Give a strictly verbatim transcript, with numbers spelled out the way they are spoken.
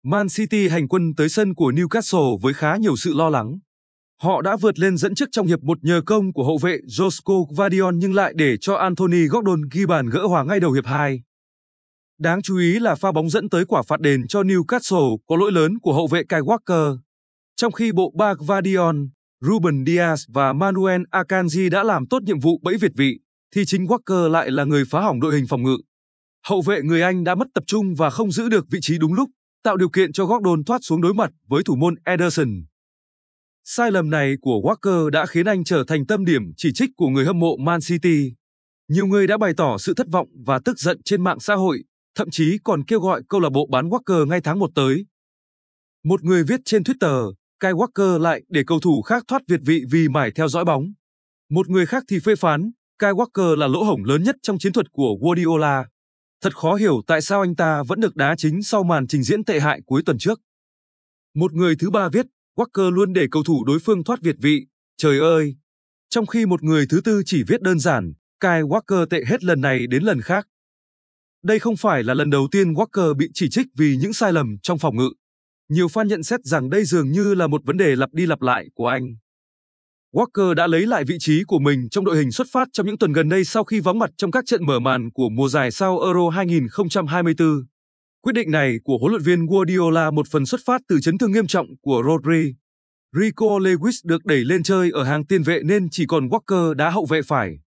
Man City hành quân tới sân của Newcastle với khá nhiều sự lo lắng. Họ đã vượt lên dẫn trước trong hiệp một nhờ công của hậu vệ Josko Gvardiol nhưng lại để cho Anthony Gordon ghi bàn gỡ hòa ngay đầu hiệp hai. Đáng chú ý là pha bóng dẫn tới quả phạt đền cho Newcastle có lỗi lớn của hậu vệ Kyle Walker. Trong khi bộ ba Gvardiol, Ruben Dias và Manuel Akanji đã làm tốt nhiệm vụ bẫy việt vị, thì chính Walker lại là người phá hỏng đội hình phòng ngự. Hậu vệ người Anh đã mất tập trung và không giữ được vị trí đúng lúc, tạo điều kiện cho Gordon thoát xuống đối mặt với thủ môn Ederson. Sai lầm này của Walker đã khiến anh trở thành tâm điểm chỉ trích của người hâm mộ Man City. Nhiều người đã bày tỏ sự thất vọng và tức giận trên mạng xã hội, thậm chí còn kêu gọi câu lạc bộ bán Walker ngay tháng một tới. Một người viết trên Twitter, Kyle Walker lại để cầu thủ khác thoát việt vị vì mải theo dõi bóng. Một người khác thì phê phán, Kyle Walker là lỗ hổng lớn nhất trong chiến thuật của Guardiola. Thật khó hiểu tại sao anh ta vẫn được đá chính sau màn trình diễn tệ hại cuối tuần trước. Một người thứ ba viết, Walker luôn để cầu thủ đối phương thoát việt vị, trời ơi. Trong khi một người thứ tư chỉ viết đơn giản, Kyle Walker tệ hết lần này đến lần khác. Đây không phải là lần đầu tiên Walker bị chỉ trích vì những sai lầm trong phòng ngự. Nhiều fan nhận xét rằng đây dường như là một vấn đề lặp đi lặp lại của anh. Walker đã lấy lại vị trí của mình trong đội hình xuất phát trong những tuần gần đây sau khi vắng mặt trong các trận mở màn của mùa giải sau Euro hai không hai tư. Quyết định này của huấn luyện viên Guardiola một phần xuất phát từ chấn thương nghiêm trọng của Rodri. Rico Lewis được đẩy lên chơi ở hàng tiền vệ nên chỉ còn Walker đá hậu vệ phải.